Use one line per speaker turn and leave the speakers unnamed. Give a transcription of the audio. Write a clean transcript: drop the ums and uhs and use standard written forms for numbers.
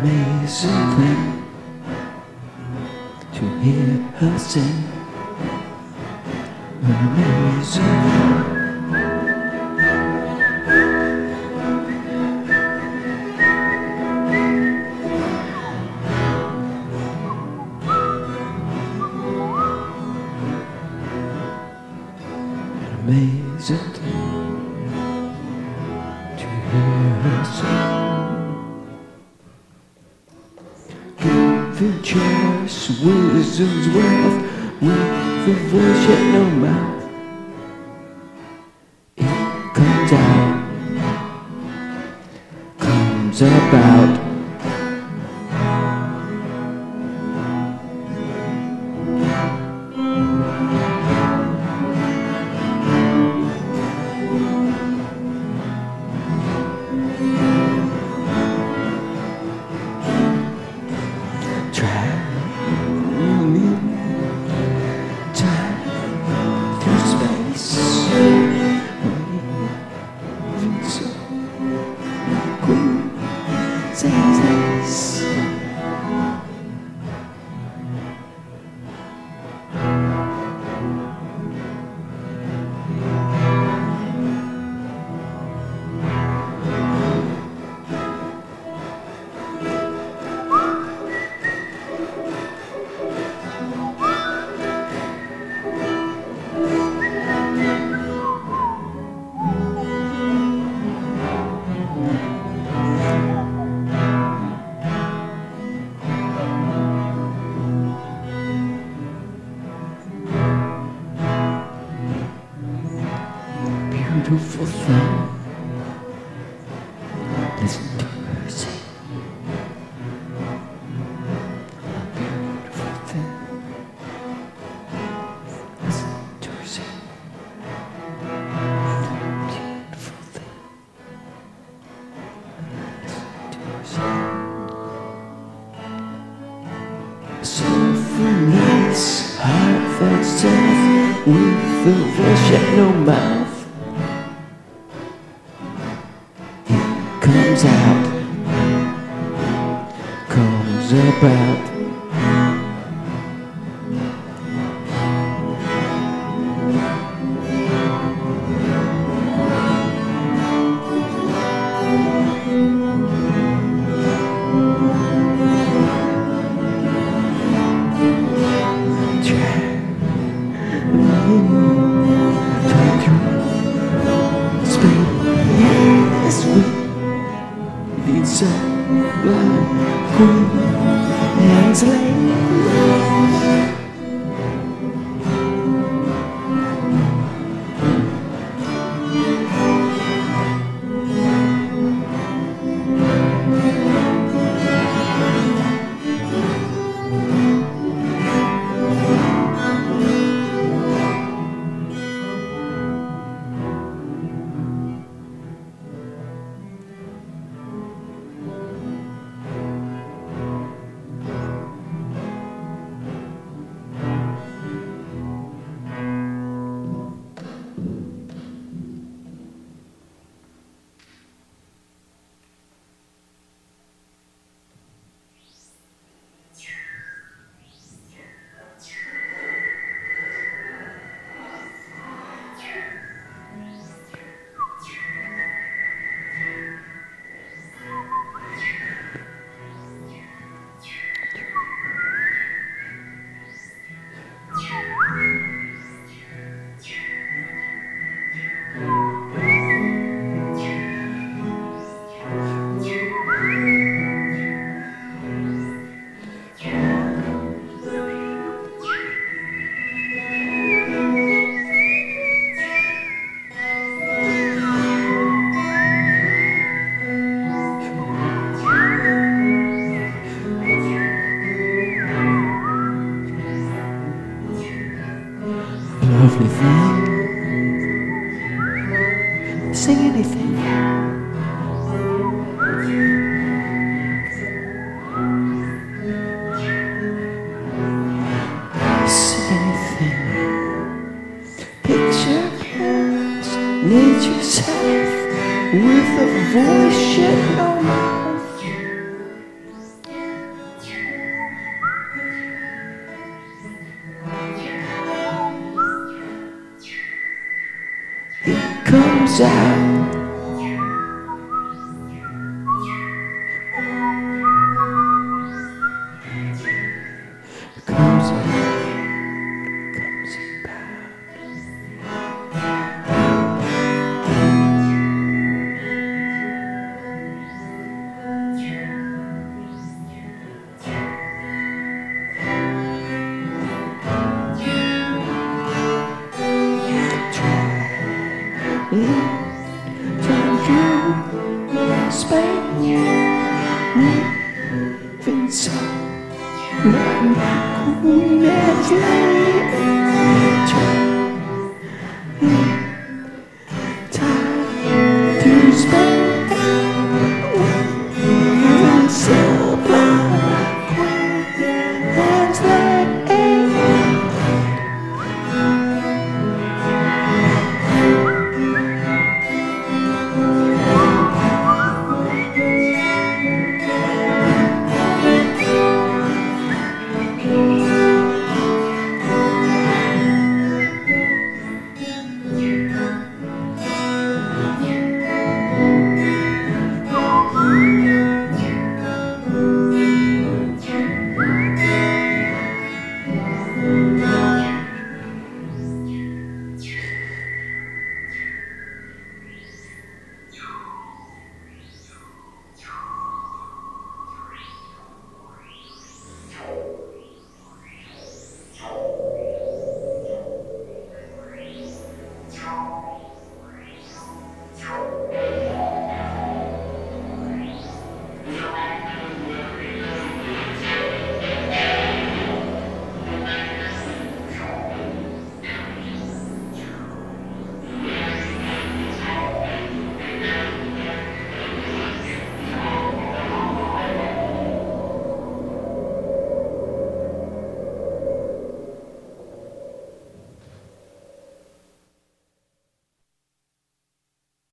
amazing thing to hear her sing. An amazing thing. Amazing thing to hear her sing. Giving choice, wisdom's wealth, with a voice yet no mouth. It comes out, comes about. Beautiful thing, listen to her sing. Beautiful thing, listen to her sing. Beautiful thing, listen to her sing. Symphonies, heartfelt self, with a voice yet no mouth. Comes out, comes about. It's a blind queen and slave. Lovely thing. Sing anything. Sing anything. Picture parents, nature self, with a voice yet no mouth. comes out. Comes out. Comes about. Try